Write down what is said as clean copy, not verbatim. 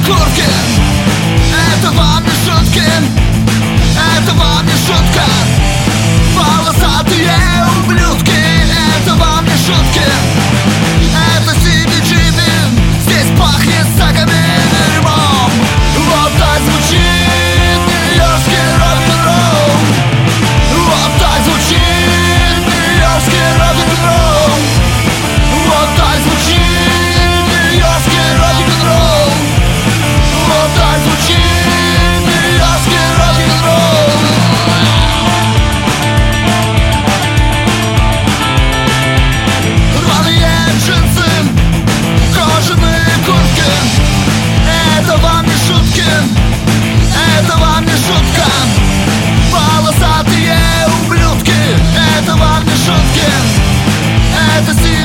куртки. Это вам не шутки, это вам не шутка. Волосатые ублюдки, это вам не шутки. Это CBGB, здесь пахнет саками и дерьмом. Вот так звучит нью-йоркский рок-н-ролл. Вот так звучит нью-йоркский рок-н-ролл. Вот так звучит нью-йоркский рок-н-ролл. Вот так звучит нью-йоркский рок-н-ролл. Рваные джинсы, кожаные куртки. Это вам не шутки, это вам не шутка. Волосатые ублюдки, это вам не шутки. Это